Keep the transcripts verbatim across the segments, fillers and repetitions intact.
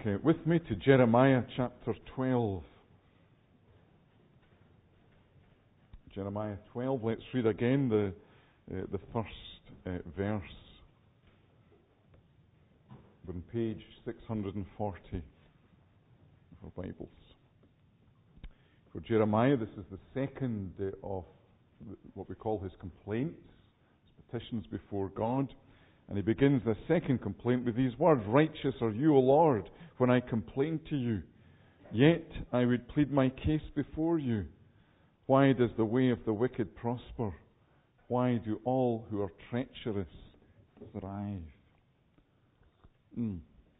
uh, with me to Jeremiah chapter twelve. Jeremiah twelve, let's read again the, uh, the first uh, verse. We're on page six hundred forty of our Bibles. For Jeremiah, this is the second uh, of what we call his complaints, his petitions before God. And he begins the second complaint with these words: "Righteous are you, O Lord, when I complain to you. Yet I would plead my case before you. Why does the way of the wicked prosper? Why do all who are treacherous thrive?" Mm.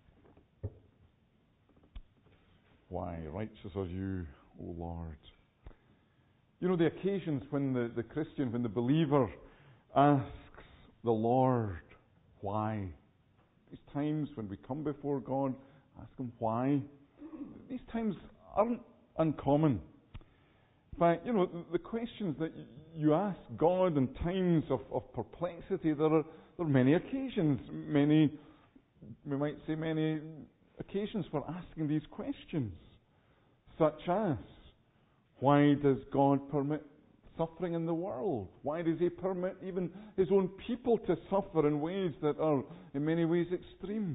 Why, righteous are you, O Lord. You know, the occasions when the, the Christian, when the believer asks the Lord, why? These times when we come before God, ask Him why. These times aren't uncommon. In fact, you know, the, the questions that you ask God in times of, of perplexity, there are, there are many occasions, many, we might say many occasions for asking these questions. Such as, why does God permit suffering in the world? Why does He permit even His own people to suffer in ways that are in many ways extreme?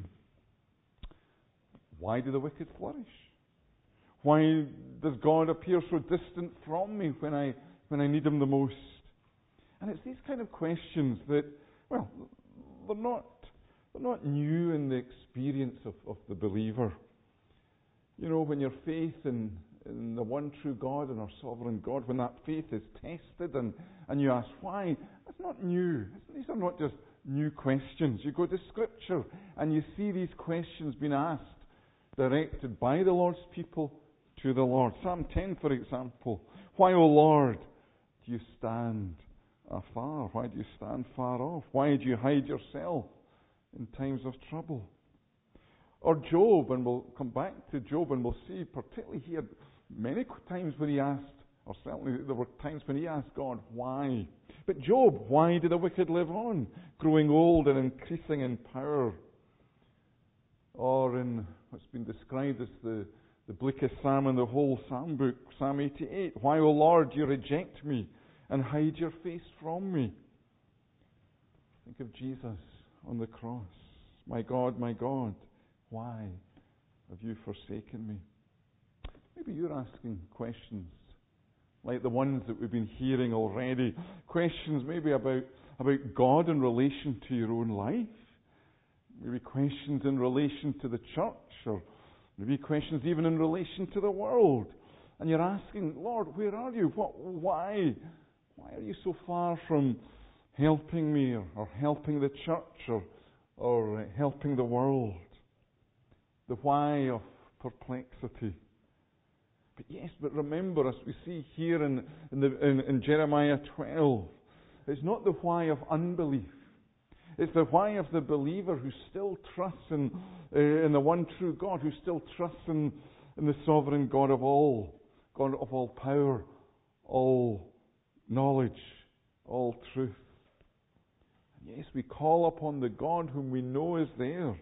Why do the wicked flourish? Why does God appear so distant from me when I when I need Him the most? And it's these kind of questions that, well, they're not they're not new in the experience of, of the believer. You know, when your faith in in the one true God and our sovereign God, when that faith is tested and, and you ask why, that's not new. These are not just new questions. You go to Scripture and you see these questions being asked, directed by the Lord's people to the Lord. Psalm ten, for example. Why, O Lord, do you stand afar? Why do you stand far off? Why do you hide yourself in times of trouble? Or Job, and we'll come back to Job and we'll see, particularly here, many times when he asked, or certainly there were times when he asked God, why? But Job, why do the wicked live on, growing old and increasing in power? Or in what's been described as the, the bleakest psalm in the whole psalm book, Psalm eighty-eight, why, O Lord, do you reject me and hide your face from me? Think of Jesus on the cross. My God, my God, why have you forsaken me? Maybe you're asking questions like the ones that we've been hearing already. Questions maybe about, about God in relation to your own life. Maybe questions in relation to the church, or maybe questions even in relation to the world. And you're asking, Lord, where are you? What, why? Why are you so far from helping me, or, or helping the church, or, or helping the world? The why of perplexity. But yes, but remember, as we see here in, in, the, in, in Jeremiah twelve, it's not the why of unbelief. It's the why of the believer who still trusts in, uh, in the one true God, who still trusts in, in the sovereign God of all, God of all power, all knowledge, all truth. And yes, we call upon the God whom we know is there.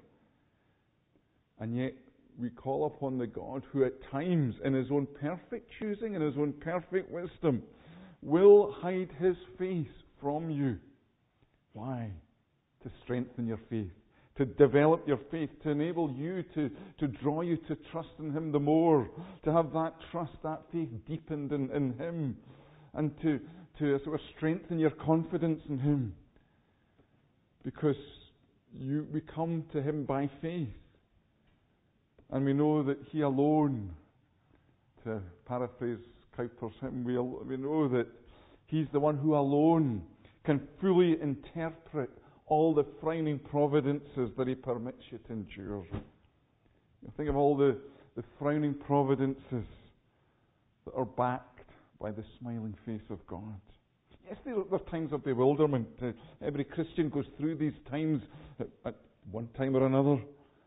And yet, we call upon the God who at times, in His own perfect choosing, in His own perfect wisdom, will hide His face from you. Why? To strengthen your faith, to develop your faith, to enable you to, to draw you to trust in Him the more, to have that trust, that faith deepened in, in Him, and to, to sort of strengthen your confidence in Him. Because you we come to Him by faith. And we know that He alone, to paraphrase Cowper's hymn, we, we know that He's the one who alone can fully interpret all the frowning providences that He permits you to endure. You think of all the, the frowning providences that are backed by the smiling face of God. Yes, there are, there are times of bewilderment. Uh, every Christian goes through these times at, at one time or another.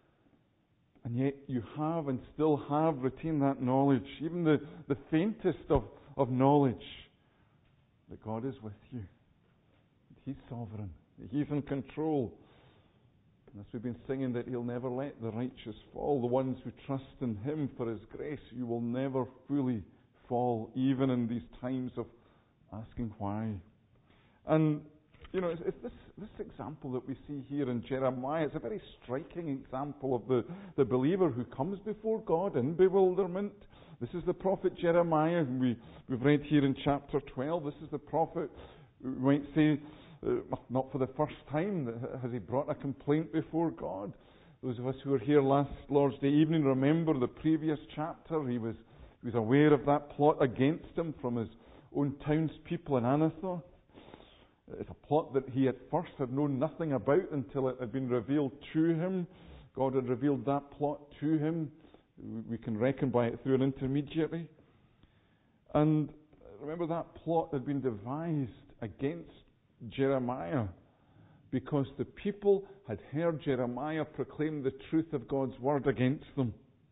And yet you have and still have retained that knowledge, even the, the faintest of, of knowledge, that God is with you. He's sovereign. He's in control. As we've been singing, that He'll never let the righteous fall. The ones who trust in Him for His grace, you will never fully fall, even in these times of asking why. And, you know, it's, it's this, this example that we see here in Jeremiah. It's a very striking example of the, the believer who comes before God in bewilderment. This is the prophet Jeremiah, who we, we've read here in chapter twelve. This is the prophet, we might say, uh, not for the first time has he brought a complaint before God. Those of us who were here last Lord's Day evening remember the previous chapter. He was, he was aware of that plot against him from his own townspeople in Anathoth. It's a plot that he at first had known nothing about until it had been revealed to him. God had revealed that plot to him. We can reckon by it through an intermediary. And remember, that plot had been devised against Jeremiah because the people had heard Jeremiah proclaim the truth of God's word against them.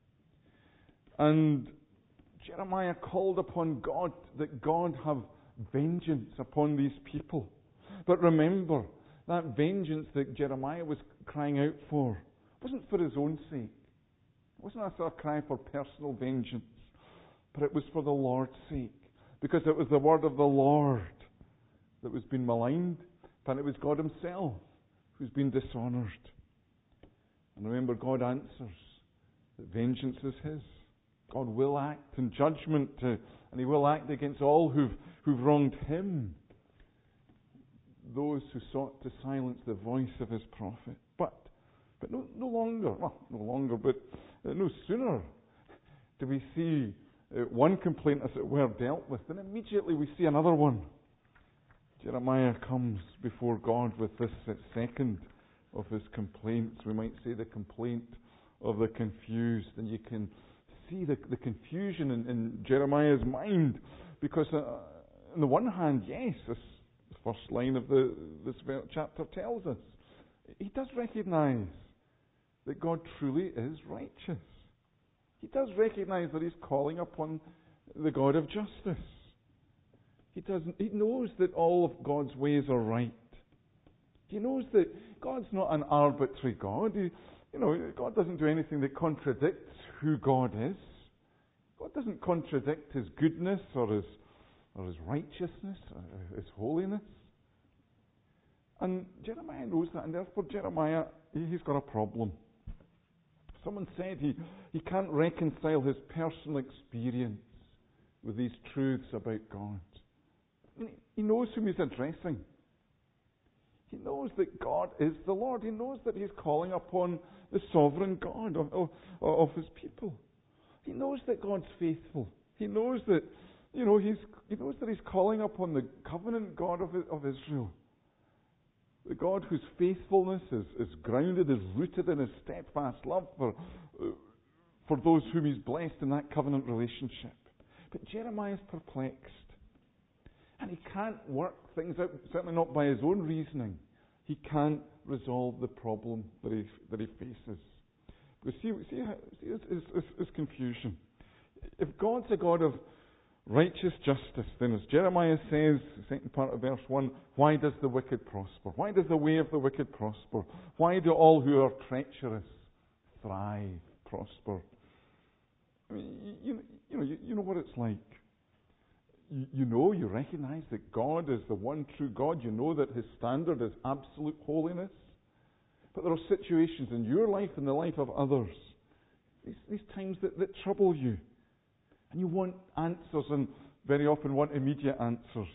And Jeremiah called upon God that God have vengeance upon these people. But remember, that vengeance that Jeremiah was crying out for wasn't for his own sake. It wasn't a sort of cry for personal vengeance, but it was for the Lord's sake. Because it was the word of the Lord that was being maligned, and it was God Himself who's been dishonoured. And remember, God answers that vengeance is His. God will act in judgment, uh, and He will act against all who've, who've wronged Him. Those who sought to silence the voice of His prophet. But but no, no longer, well, no longer, but uh, no sooner do we see uh, one complaint, as it were, dealt with, then immediately we see another one. Jeremiah comes before God with this uh, second of his complaints. We might say the complaint of the confused. And you can see the, the confusion in, in Jeremiah's mind, because uh, on the one hand, yes, this first line of the this chapter tells us he does recognize that God truly is righteous. He does recognize that He's calling upon the God of justice. He doesn't. He knows that all of God's ways are right. He knows that God's not an arbitrary God. He, you know, God doesn't do anything that contradicts who God is. God doesn't contradict His goodness or His or His righteousness or His holiness. And Jeremiah knows that, and therefore Jeremiah, he's got a problem. Someone said he, he can't reconcile his personal experience with these truths about God. He knows whom he's addressing. He knows that God is the Lord. He knows that He's calling upon the sovereign God of, of, of His people. He knows that God's faithful. He knows that, you know, he's, he knows that He's calling upon the covenant God of, of Israel. The God whose faithfulness is, is grounded, is rooted in His steadfast love for, uh, for those whom He's blessed in that covenant relationship. But Jeremiah is perplexed. And he can't work things out, certainly not by his own reasoning. He can't resolve the problem that he, that he faces. Because see, see, see his, his, his, his confusion. If God's a God of righteous justice, then as Jeremiah says, the second part of verse one, why does the wicked prosper? Why does the way of the wicked prosper? Why do all who are treacherous thrive, prosper? I mean, you, you know, you, you know what it's like. You, you know, you recognize that God is the one true God. You know that His standard is absolute holiness. But there are situations in your life and the life of others, these, these times that, that trouble you. And you want answers, and very often want immediate answers.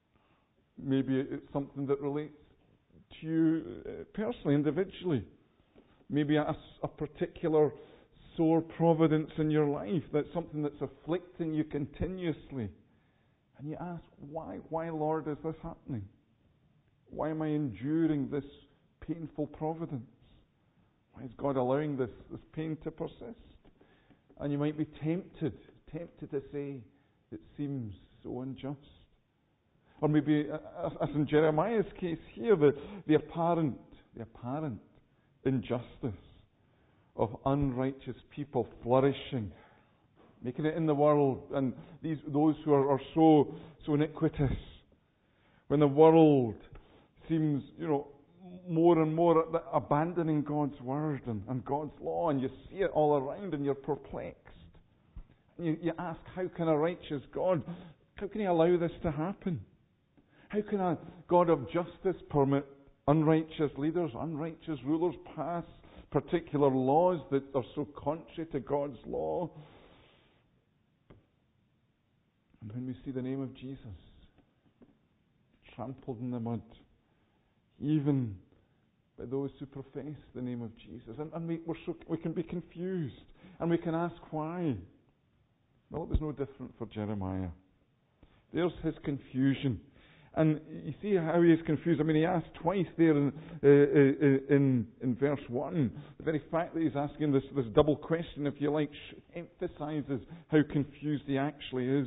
Maybe it's something that relates to you personally, individually. Maybe a, a particular sore providence in your life. That's something that's afflicting you continuously. And you ask, why? Why, Lord, is this happening? Why am I enduring this painful providence? Why is God allowing this, this pain to persist? And you might be tempted tempted to say, it seems so unjust. Or maybe, as in Jeremiah's case here, the, the apparent, the apparent injustice of unrighteous people flourishing, making it in the world, and these those who are, are so so iniquitous. When the world seems, you know, more and more abandoning God's word and, and God's law, and you see it all around and you're perplexed. And you, you ask, how can a righteous God, how can He allow this to happen? How can a God of justice permit unrighteous leaders, unrighteous rulers pass particular laws that are so contrary to God's law? And when we see the name of Jesus trampled in the mud, even by those who profess the name of Jesus, and, and we, we're so, we can be confused, and we can ask why. Well, it was no different for Jeremiah. There's his confusion. And you see how he is confused. I mean, he asked twice there in, uh, uh, in, in verse one. The very fact that he's asking this, this double question, if you like, emphasizes how confused he actually is.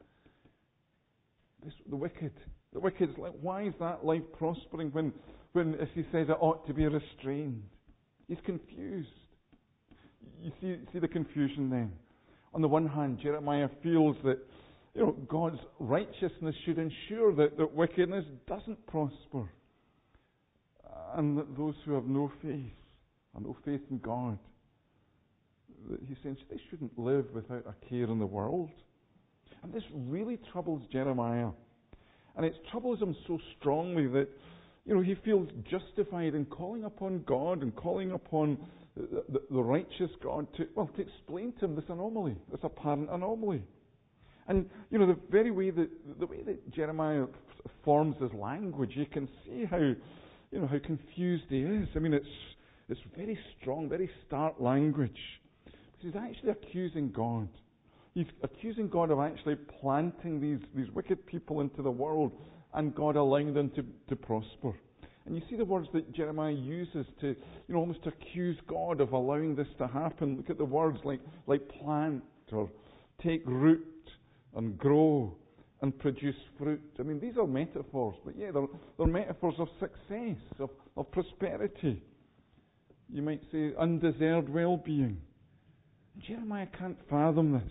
This, the wicked. The wicked, like, why is that life prospering when, when, as he says, it ought to be restrained? He's confused. You see, see the confusion then. On the one hand, Jeremiah feels that, you know, God's righteousness should ensure that, that wickedness doesn't prosper. And that those who have no faith, and no faith in God, that he says they shouldn't live without a care in the world. And this really troubles Jeremiah. And it troubles him so strongly that, you know, he feels justified in calling upon God and calling upon the, the, the righteous God to, well, to explain to him this anomaly, this apparent anomaly. And, you know, the very way that, the way that Jeremiah forms his language, you can see how, you know, how confused he is. I mean, it's, it's very strong, very stark language. Because he's actually accusing God. He's accusing God of actually planting these, these wicked people into the world and God allowing them to, to prosper. And you see the words that Jeremiah uses to, you know, almost accuse God of allowing this to happen. Look at the words like, like plant or take root and grow and produce fruit. I mean, these are metaphors, but yeah, they're, they're metaphors of success, of, of prosperity. You might say undeserved well-being. Jeremiah can't fathom this.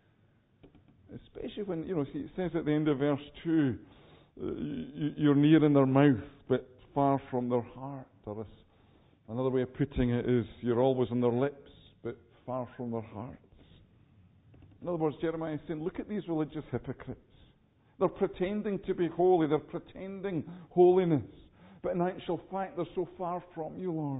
Especially when, you know, see, it says at the end of verse two, uh, you, you're near in their mouth, but far from their heart. Or as another way of putting it is, you're always on their lips, but far from their hearts. In other words, Jeremiah is saying, look at these religious hypocrites. They're pretending to be holy, they're pretending holiness, but in actual fact, they're so far from you, Lord.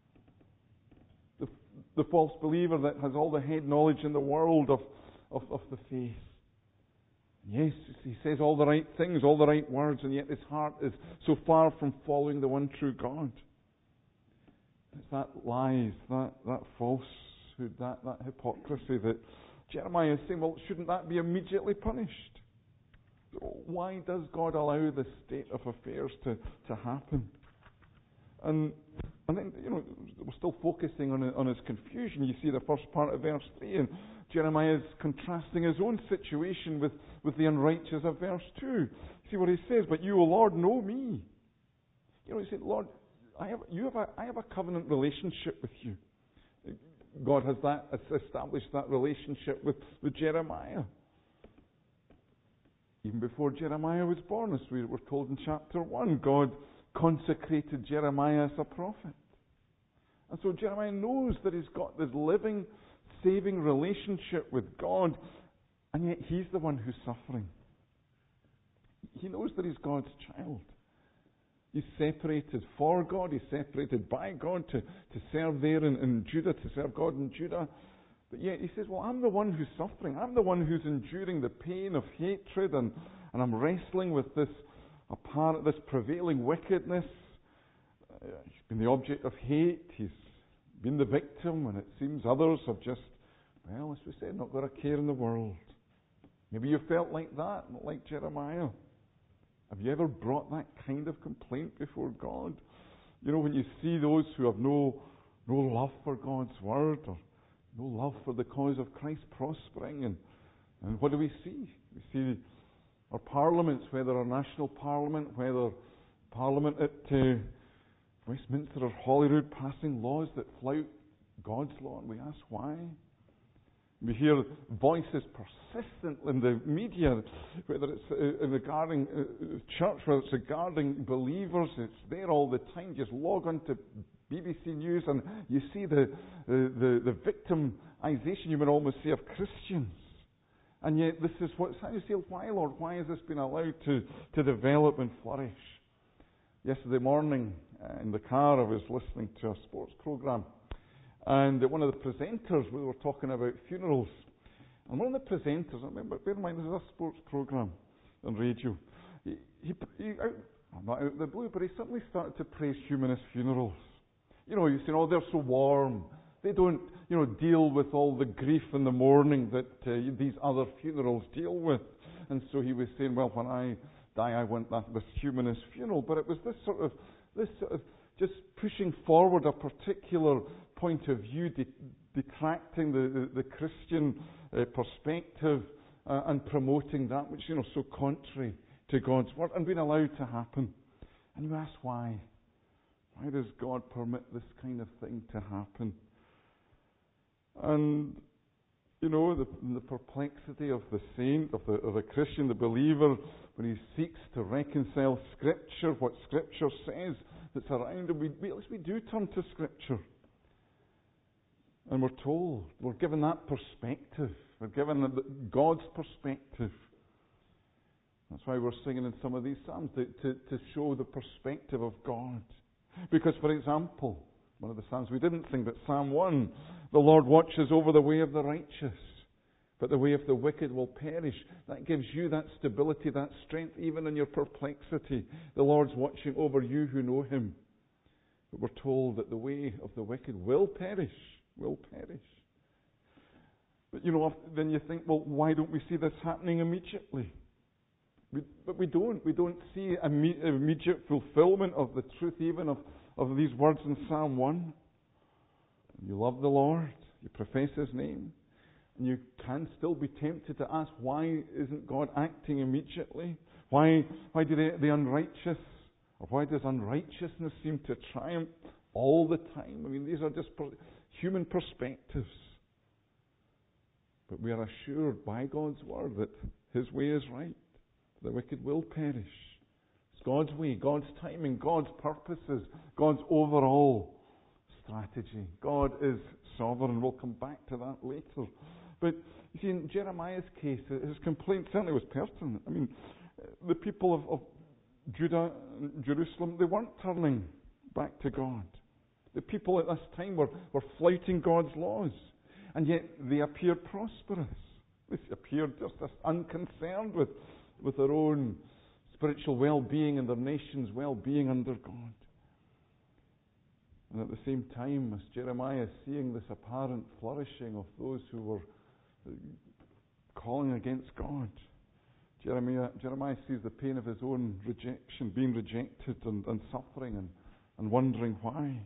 The, the false believer that has all the head knowledge in the world of, of, of the faith. Yes, he says all the right things, all the right words, and yet his heart is so far from following the one true God. It's that lies, that, that falsehood, that, that hypocrisy that Jeremiah is saying, well, shouldn't that be immediately punished? Why does God allow this state of affairs to, to happen? And and then, you know, we're still focusing on, on his confusion. You see the first part of verse three, and Jeremiah is contrasting his own situation with, with the unrighteous of verse two. See what he says, but you, O Lord, know me. You know, he said, Lord, I have, you have a, I have a covenant relationship with you. God has that established that relationship with, with Jeremiah. Even before Jeremiah was born, as we were told in chapter one, God consecrated Jeremiah as a prophet. And so Jeremiah knows that he's got this living, saving relationship with God, and yet he's the one who's suffering. He knows that he's God's child. He's separated for God, he's separated by God to, to serve there in, in Judah, to serve God in Judah. But yet he says, well, I'm the one who's suffering. I'm the one who's enduring the pain of hatred, and, and I'm wrestling with this apparent, this prevailing wickedness. Uh, he's been the object of hate. He's been the victim, and it seems others have just, well, as we said, not got a care in the world. Maybe you felt like that, not like Jeremiah. Have you ever brought that kind of complaint before God? You know, when you see those who have no no love for God's word, or no love for the cause of Christ prospering, and, and what do we see? We see our parliaments, whether our national parliament, whether parliament at uh, Westminster or Holyrood, passing laws that flout God's law, and we ask why. We hear voices persistent in the media, whether it's uh, regarding uh, church, whether it's regarding believers. It's there all the time. Just log on to B B C News and you see the, the, the, the victimization, you would almost say, of Christians. And yet this is what, how do you say, why, Lord? Why has this been allowed to, to develop and flourish? Yesterday morning, uh, in the car, I was listening to a sports program. And one of the presenters, we were talking about funerals. And one of the presenters, I remember, bear in mind, this is a sports program on radio. He, he, he out, not out of the blue, but he suddenly started to praise humanist funerals. You know, you say, oh, they're so warm. They don't, you know, deal with all the grief and the mourning that uh, these other funerals deal with. And so he was saying, well, when I die, I want that this humanist funeral. But it was this sort of, this sort of, just pushing forward a particular point of view, de- detracting the, the, the Christian uh, perspective uh, and promoting that which, you know, so contrary to God's word, and being allowed to happen. And you ask why? Why does God permit this kind of thing to happen? And, you know, the, the perplexity of the saint, of the, of the Christian, the believer, when he seeks to reconcile Scripture, what Scripture says that's around him, we, we, at least we do turn to Scripture. And we're told, we're given that perspective. We're given the, God's perspective. That's why we're singing in some of these psalms, to, to, to show the perspective of God. Because, for example, one of the psalms we didn't sing, but Psalm one, the Lord watches over the way of the righteous, but the way of the wicked will perish. That gives you that stability, that strength, even in your perplexity. The Lord's watching over you who know Him. But we're told that the way of the wicked will perish, will perish. But, you know, then you think, well, why don't we see this happening immediately? We, but we don't. We don't see imme- immediate fulfillment of the truth even of, of these words in Psalm one. You love the Lord, you profess His name, and you can still be tempted to ask, why isn't God acting immediately? Why, why do the, the unrighteous, or why does unrighteousness seem to triumph all the time? I mean, these are just per- human perspectives. But we are assured by God's word that His way is right. The wicked will perish. It's God's way, God's timing, God's purposes, God's overall strategy. God is sovereign. We'll come back to that later. But you see, in Jeremiah's case, his complaint certainly was pertinent. I mean, the people of, of Judah and Jerusalem, they weren't turning back to God. The people at this time were, were flouting God's laws, and yet they appeared prosperous. They appeared just as unconcerned with with their own spiritual well-being and their nation's well-being under God. And at the same time, as Jeremiah is seeing this apparent flourishing of those who were calling against God, Jeremiah, Jeremiah sees the pain of his own rejection, being rejected and, and suffering and, and wondering why.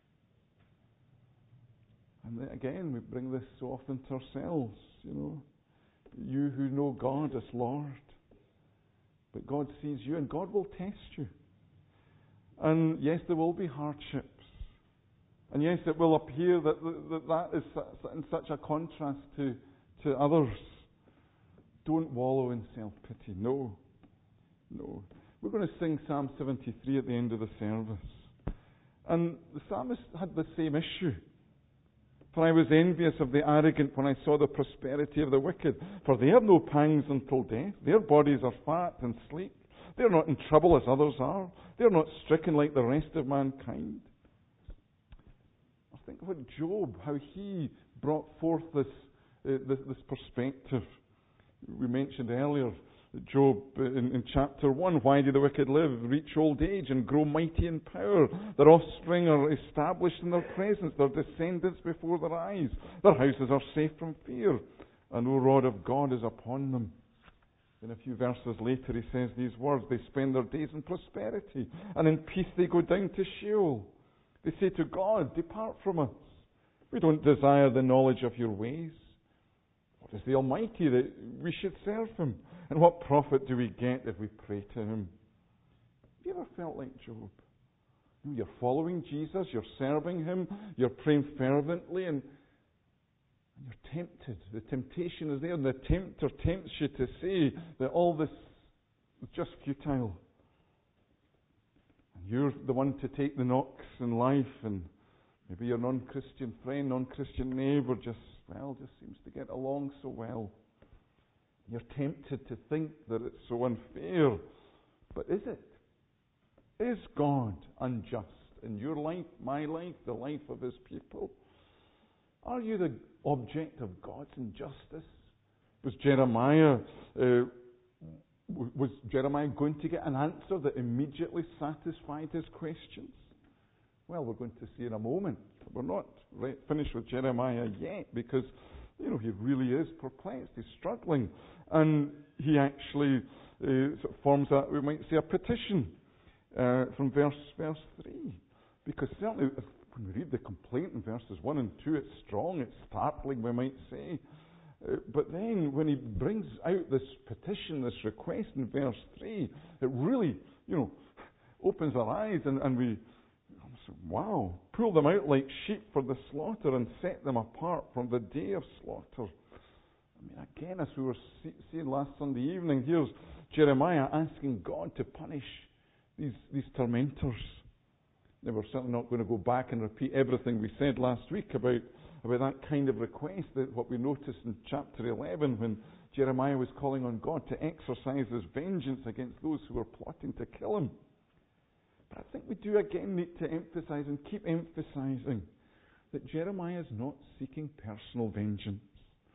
And then again, we bring this so often to ourselves, you know. You who know God as Lord. But God sees you and God will test you. And yes, there will be hardships. And yes, it will appear that that, that is in such a contrast to, to others. Don't wallow in self-pity. No. No. We're going to sing Psalm seventy-three at the end of the service. And the psalmist had the same issue. For I was envious of the arrogant when I saw the prosperity of the wicked. For they have no pangs until death. Their bodies are fat and sleek. They are not in trouble as others are. They are not stricken like the rest of mankind. I think about Job, how he brought forth this, uh, this, this perspective. We mentioned earlier Job in, in chapter one, why do the wicked live, reach old age, and grow mighty in power? Their offspring are established in their presence, their descendants before their eyes. Their houses are safe from fear, and no rod of God is upon them. In a few verses later he says these words, they spend their days in prosperity, and in peace they go down to Sheol. They say to God, depart from us. We don't desire the knowledge of your ways. What is the Almighty that we should serve Him? And what profit do we get if we pray to Him? Have you ever felt like Job? You're following Jesus, you're serving Him, you're praying fervently, and You're tempted. The temptation is there, and the tempter tempts you to say that all this is just futile. And you're the one to take the knocks in life, and maybe your non-Christian friend, non-Christian neighbour just, well, just seems to get along so well. You're tempted to think that it's so unfair. But is it? Is God unjust in your life, my life, the life of His people? Are you the object of God's injustice? Was Jeremiah uh, was Jeremiah going to get an answer that immediately satisfied his questions? Well, we're going to see in a moment. We're not right, finished with Jeremiah yet, because you know he really is perplexed. He's struggling, and he actually uh, sort of forms a, we might say, a petition uh, from verse verse three, because certainly if, when we read the complaint in verses one and two, it's strong, it's startling, we might say. Uh, but then when he brings out this petition, this request in verse three, it really, you know, opens our eyes, and, and we, wow, pull them out like sheep for the slaughter and set them apart from the day of slaughter. I mean, again, as we were see, seeing last Sunday evening, here's Jeremiah asking God to punish these, these tormentors. Now, we're certainly not going to go back and repeat everything we said last week about, about that kind of request, that what we noticed in chapter eleven when Jeremiah was calling on God to exercise His vengeance against those who were plotting to kill him. But I think we do again need to emphasize and keep emphasizing that Jeremiah is not seeking personal vengeance.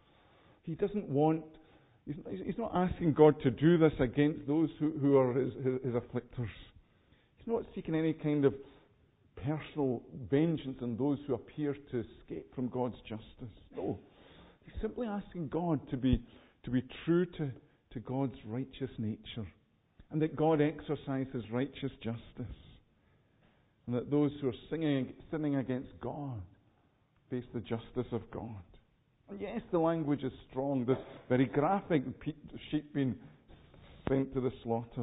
He doesn't want, he's, he's not asking God to do this against those who, who are his, his, his afflictors. He's not seeking any kind of personal vengeance on those who appear to escape from God's justice. No. He's simply asking God to be to be true to, to God's righteous nature, and that God exercises righteous justice, and that those who are singing, sinning against God face the justice of God. And yes, the language is strong, this very graphic, sheep being sent to the slaughter.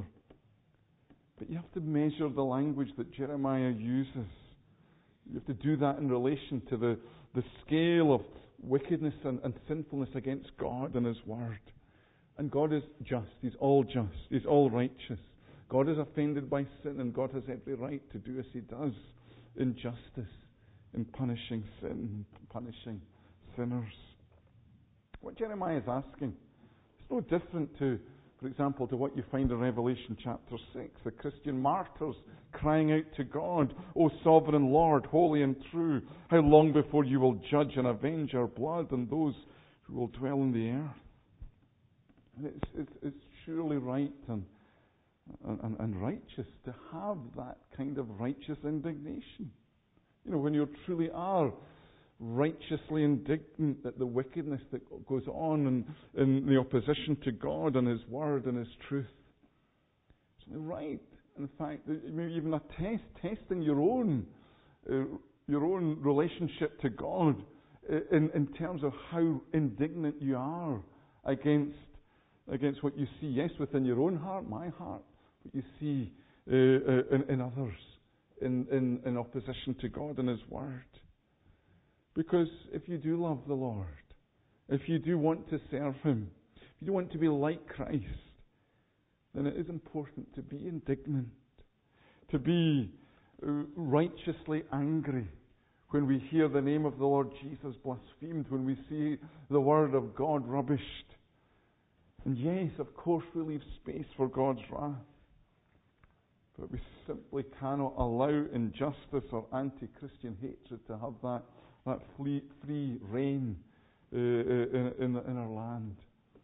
But you have to measure the language that Jeremiah uses. You have to do that in relation to the, the scale of wickedness and, and sinfulness against God and His Word. And God is just. He's all just. He's all righteous. God is offended by sin, and God has every right to do as He does in justice, in punishing sin, punishing sinners. What Jeremiah is asking is no different to, for example, to what you find in Revelation chapter six, the Christian martyrs crying out to God, "O sovereign Lord, holy and true, how long before you will judge and avenge our blood and those who will dwell in the earth?" And it's, it's, it's surely right and, and, and righteous to have that kind of righteous indignation. You know, when you truly are righteously indignant at the wickedness that goes on in, in the opposition to God and His Word and His truth. It's right. In fact, maybe even a test, testing your own, uh, your own relationship to God in, in terms of how indignant you are against, against what you see, yes, within your own heart, my heart, but you see uh, uh, in, in others, in, in, in opposition to God and His Word. Because if you do love the Lord, if you do want to serve Him, if you do want to be like Christ, then it is important to be indignant, to be uh, righteously angry when we hear the name of the Lord Jesus blasphemed, when we see the Word of God rubbished. And yes, of course, we leave space for God's wrath. But we simply cannot allow injustice or anti-Christian hatred to have that that free, free reign uh, in, in, in our land.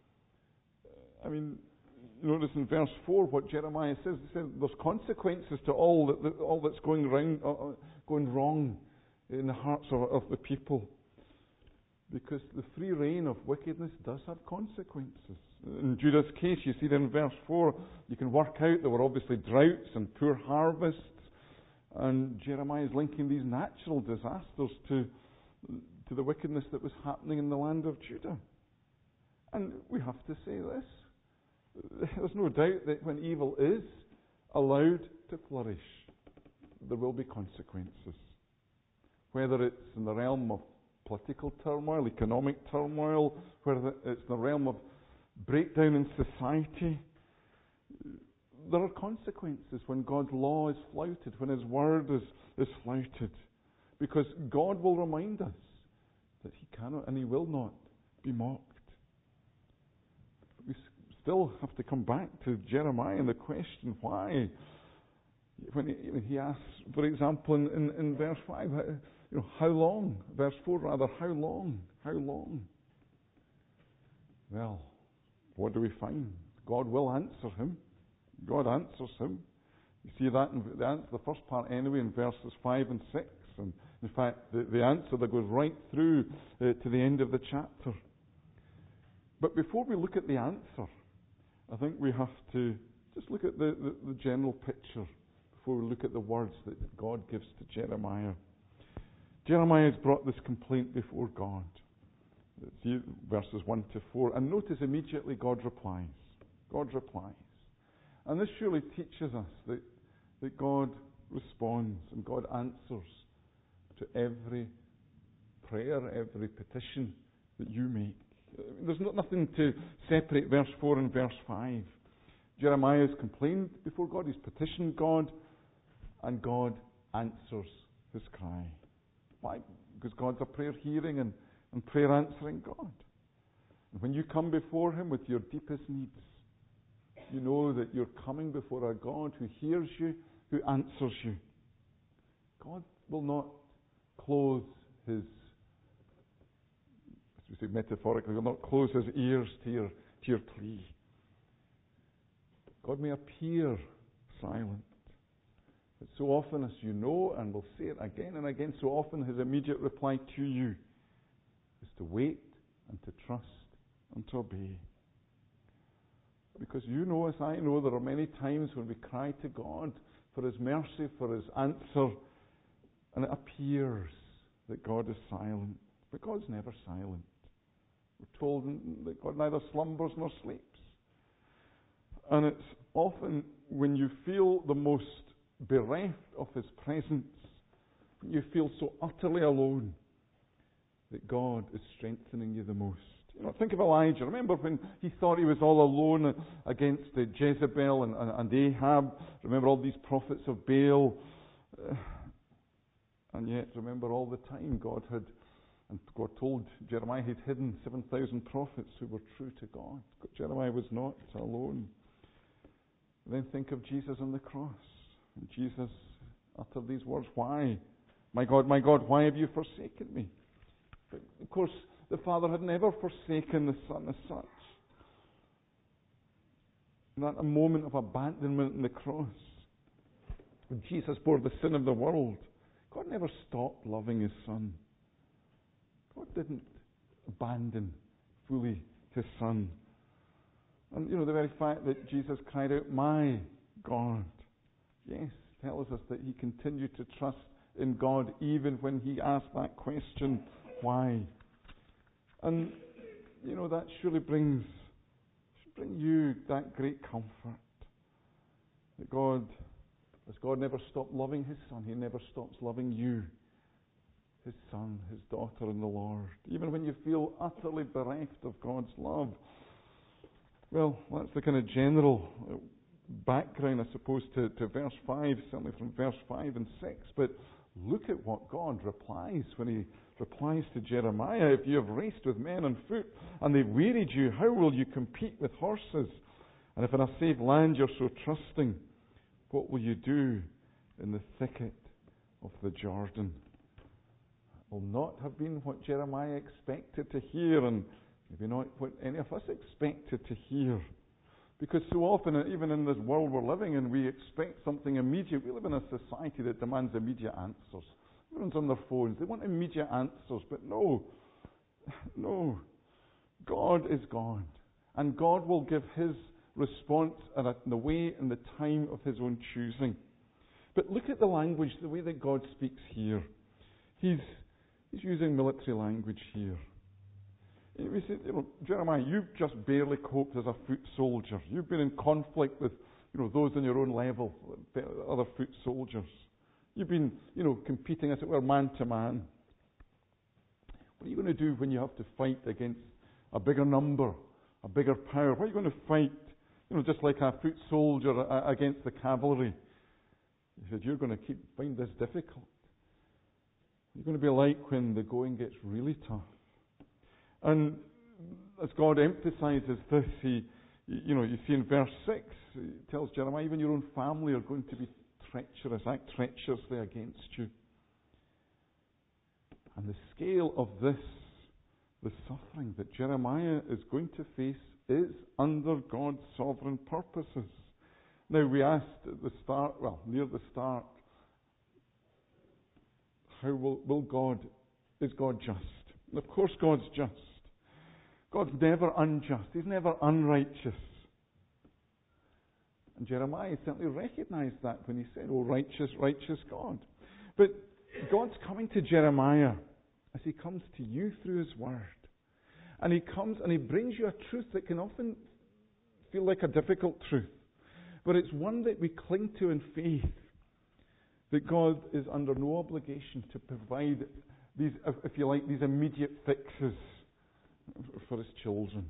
I mean, notice in verse four what Jeremiah says. He says there's consequences to all that, that all that's going round, uh, going wrong in the hearts of, of the people, because the free reign of wickedness does have consequences. In Judah's case, you see that in verse four, you can work out there were obviously droughts and poor harvests, and Jeremiah is linking these natural disasters to to the wickedness that was happening in the land of Judah. And we have to say this. There's no doubt that when evil is allowed to flourish, there will be consequences. Whether it's in the realm of political turmoil, economic turmoil, where it's the realm of breakdown in society. There are consequences when God's law is flouted, when His word is, is flouted. Because God will remind us that He cannot and He will not be mocked. We still have to come back to Jeremiah and the question, why? When he, when he asks, for example, in, in, in verse five, how, you know, how long? Verse four rather, how long? How long? Well, what do we find? God will answer him. God answers him. You see that in the, answer, the first part anyway in verses five and six. And in fact, the, the answer that goes right through uh, to the end of the chapter. But before we look at the answer, I think we have to just look at the, the, the general picture before we look at the words that God gives to Jeremiah. Jeremiah has brought this complaint before God. See verses one to four. And notice immediately God replies. God replies. And this surely teaches us that, that God responds and God answers to every prayer, every petition that you make. There's not, nothing to separate verse four and verse five. Jeremiah has complained before God, he's petitioned God, and God answers his cry. Why? Because God's a prayer hearing and, and prayer answering God. And when you come before Him with your deepest needs, you know that you're coming before a God who hears you, who answers you. God will not close His, as we say metaphorically, will not close His ears to your, to your plea. God may appear silent. But so often, as you know, and we'll say it again and again, so often His immediate reply to you is to wait and to trust and to obey. Because you know, as I know, there are many times when we cry to God for His mercy, for His answer, and it appears that God is silent. But God's never silent. We're told that God neither slumbers nor sleeps. And it's often when you feel the most bereft of His presence, when you feel so utterly alone, that God is strengthening you the most. You know, think of Elijah. Remember when he thought he was all alone against uh, Jezebel and, and, and Ahab? Remember all these prophets of Baal? Uh, and yet, remember all the time God had, and God told Jeremiah he'd hidden seven thousand prophets who were true to God. Jeremiah was not alone. Then think of Jesus on the cross. And Jesus uttered these words, why? My God, my God, why have you forsaken me? But of course, the Father had never forsaken the Son as such. Not a moment of abandonment on the cross. When Jesus bore the sin of the world, God never stopped loving His Son. God didn't abandon fully His Son. And you know, the very fact that Jesus cried out, my God, yes, tells us that He continued to trust in God even when He asked that question, why? And, you know, that surely brings, should bring you that great comfort. That God, as God never stopped loving His Son, He never stops loving you, His son, His daughter in the Lord. Even when you feel utterly bereft of God's love. Well, that's the kind of general background, I suppose, to, to verse five, certainly from verse five and six. But look at what God replies when He replies to Jeremiah. If you have raced with men on foot and they've wearied you, how will you compete with horses? And if in a safe land you're so trusting, what will you do in the thicket of the Jordan? It will not have been what Jeremiah expected to hear, and maybe not what any of us expected to hear. Because so often, even in this world we're living in, we expect something immediate. We live in a society that demands immediate answers. Everyone's on their phones. They want immediate answers. But no, no. God is God. And God will give His response in the way and the time of His own choosing. But look at the language, the way that God speaks here. He's, he's using military language here. We say, you know, Jeremiah, you've just barely coped as a foot soldier. You've been in conflict with, you know, those on your own level, other foot soldiers. You've been, you know, competing, as it were, man to man. What are you going to do when you have to fight against a bigger number, a bigger power? What are you going to fight? You know, just like a foot soldier against the cavalry. He said, you're going to keep find this difficult. You're going to be like when the going gets really tough. And as God emphasizes this, he, you know, you see in verse six, he tells Jeremiah, even your own family are going to be treacherous, act treacherously against you. And the scale of this, the suffering that Jeremiah is going to face, is under God's sovereign purposes. Now, we asked at the start, well, near the start, how will, will God, is God just? And of course God's just. God's never unjust. He's never unrighteous. And Jeremiah certainly recognized that when he said, oh, righteous, righteous God. But God's coming to Jeremiah as he comes to you through his word. And he comes and he brings you a truth that can often feel like a difficult truth. But it's one that we cling to in faith. That God is under no obligation to provide these, if you like, these immediate fixes for his children.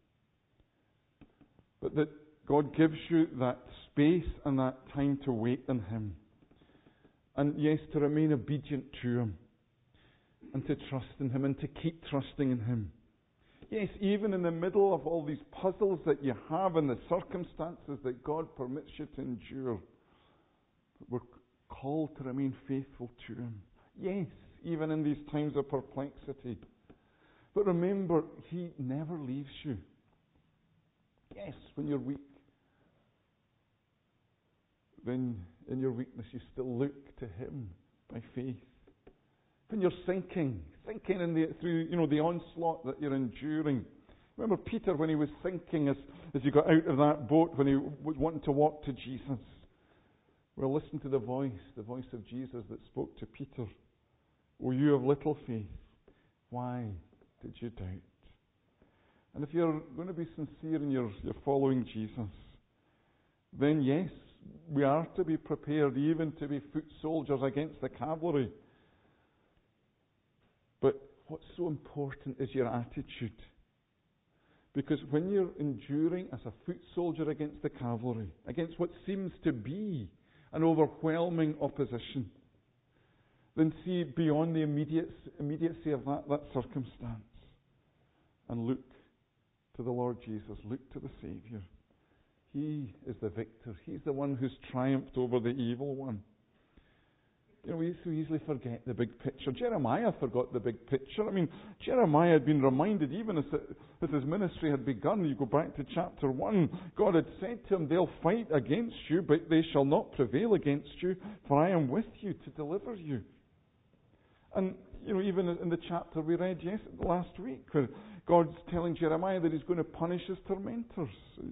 But that God gives you that space and that time to wait on him. And yes, to remain obedient to him. And to trust in him and to keep trusting in him. Yes, even in the middle of all these puzzles that you have and the circumstances that God permits you to endure, we're called to remain faithful to him. Yes, even in these times of perplexity. But remember, he never leaves you. Yes, when you're weak, then in your weakness you still look to him by faith. When you're sinking, sinking in the, through you know the onslaught that you're enduring. Remember Peter when he was sinking as, as he got out of that boat, when he was wanting to walk to Jesus. Well, listen to the voice, the voice of Jesus that spoke to Peter. O you of little faith, why did you doubt? And if you're going to be sincere in your, your following Jesus, then yes, we are to be prepared even to be foot soldiers against the cavalry. But what's so important is your attitude. Because when you're enduring as a foot soldier against the cavalry, against what seems to be an overwhelming opposition, then see beyond the immediate, immediacy of that, that circumstance and look to the Lord Jesus, look to the Saviour. He is the victor. He's the one who's triumphed over the evil one. You know, we so easily forget the big picture. Jeremiah forgot the big picture. I mean, Jeremiah had been reminded, even as, as his ministry had begun, you go back to chapter one, God had said to him, they'll fight against you, but they shall not prevail against you, for I am with you to deliver you. And, you know, even in the chapter we read yes, last week, where God's telling Jeremiah that he's going to punish his tormentors.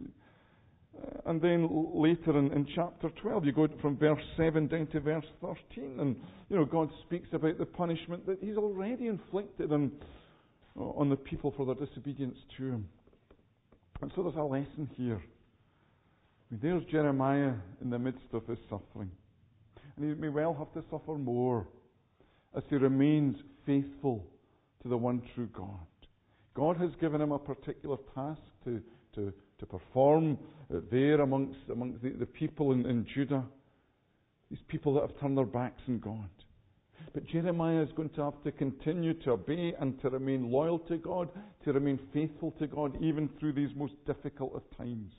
And then later in, in chapter twelve, you go from verse seven down to verse thirteen, and you know God speaks about the punishment that He's already inflicted on on the people for their disobedience to Him. And so there's a lesson here. I mean, there's Jeremiah in the midst of his suffering, and he may well have to suffer more as he remains faithful to the one true God. God has given him a particular task to to. to perform uh, there amongst, amongst the, the people in, in Judah. These people that have turned their backs on God. But Jeremiah is going to have to continue to obey and to remain loyal to God, to remain faithful to God, even through these most difficult of times.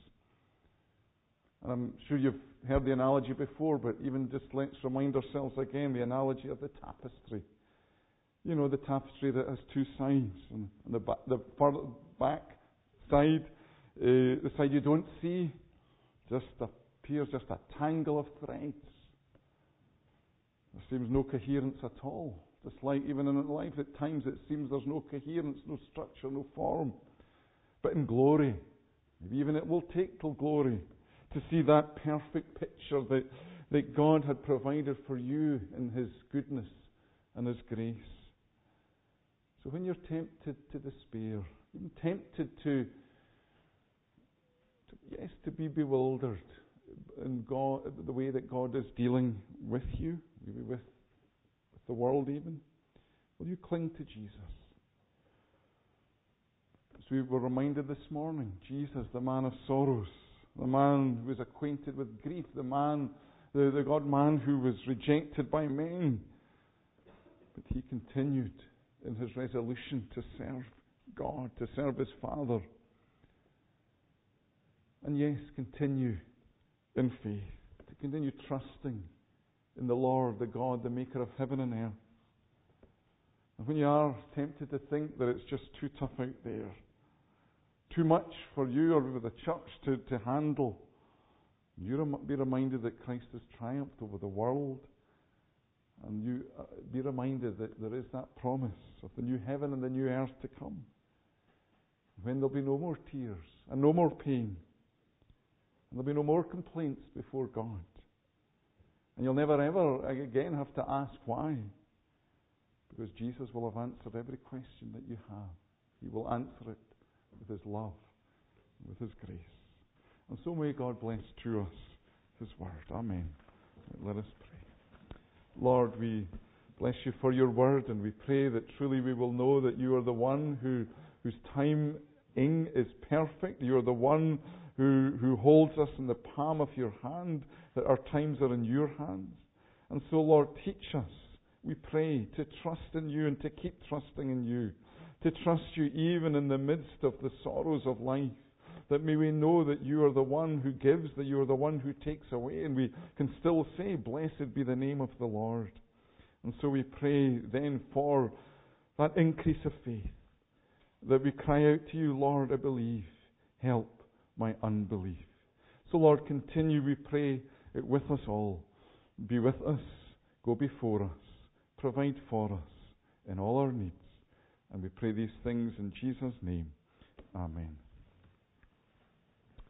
And I'm sure you've heard the analogy before, but even just let's remind ourselves again the analogy of the tapestry. You know, the tapestry that has two sides. And the, ba- the far back side, Uh, the side you don't see just appears just a tangle of threads. There seems no coherence at all. Just like even in life, at times it seems there's no coherence, no structure, no form. But in glory, maybe even it will take till glory to see that perfect picture that, that God had provided for you in His goodness and His grace. So when you're tempted to despair, even tempted to Yes, to be bewildered in God, the way that God is dealing with you, maybe with, with the world even. Will you cling to Jesus? As we were reminded this morning, Jesus, the man of sorrows, the man who was acquainted with grief, the man, the, the God-man who was rejected by men. But he continued in his resolution to serve God, to serve his Father. And yes, continue in faith, to continue trusting in the Lord, the God, the maker of heaven and earth. And when you are tempted to think that it's just too tough out there, too much for you or with the church to, to handle, you rem- be reminded that Christ has triumphed over the world. And you uh, be reminded that there is that promise of the new heaven and the new earth to come, when there'll be no more tears and no more pain, and there'll be no more complaints before God. And you'll never ever again have to ask why, because Jesus will have answered every question that you have. He will answer it with his love, with his grace. And so may God bless to us his word. Amen. Let us pray. Lord, we bless you for your word, and we pray that truly we will know that you are the one who whose timing is perfect. You are the one who, who holds us in the palm of your hand, that our times are in your hands. And so, Lord, teach us, we pray, to trust in you and to keep trusting in you, to trust you even in the midst of the sorrows of life, that may we know that you are the one who gives, that you are the one who takes away, and we can still say, blessed be the name of the Lord. And so we pray then for that increase of faith, that we cry out to you, Lord, I believe, help my unbelief. So Lord, continue, we pray, it with us all. Be with us, go before us, provide for us in all our needs. And we pray these things in Jesus' name. Amen.